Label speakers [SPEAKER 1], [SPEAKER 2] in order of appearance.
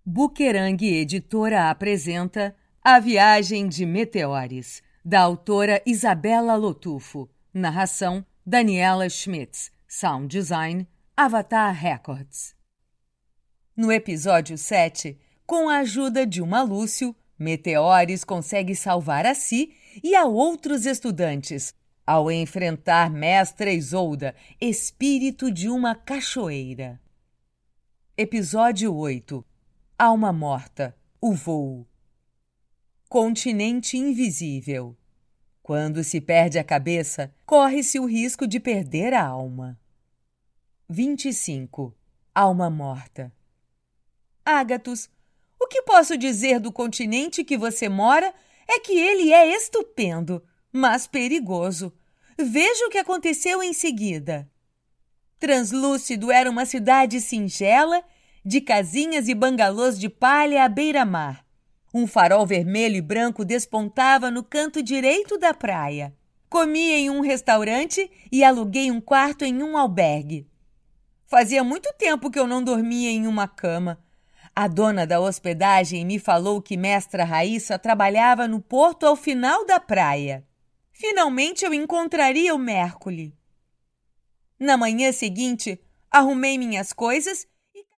[SPEAKER 1] Buquerang Editora apresenta A Viagem de Meteores, da autora Isabela Lotufo. Narração Daniela Schmitz. Sound Design Avatar Records. No episódio 7, com a ajuda de uma Lúcio, Meteores consegue salvar a si e a outros estudantes, ao enfrentar Mestra Isolda, espírito de uma cachoeira. Episódio 8. Alma morta, o voo. Continente invisível. Quando se perde a cabeça, corre-se o risco de perder a alma. 25. Alma morta. Ágatos, o que posso dizer do continente que você mora é que ele é estupendo, mas perigoso. Veja o que aconteceu em seguida. Translúcido era uma cidade singela, de casinhas e bangalôs de palha à beira-mar. Um farol vermelho e branco despontava no canto direito da praia. Comi em um restaurante e aluguei um quarto em um albergue. Fazia muito tempo que eu não dormia em uma cama. A dona da hospedagem me falou que Mestra Raíssa trabalhava no porto ao final da praia. Finalmente eu encontraria o Mércules. Na manhã seguinte, arrumei minhas coisas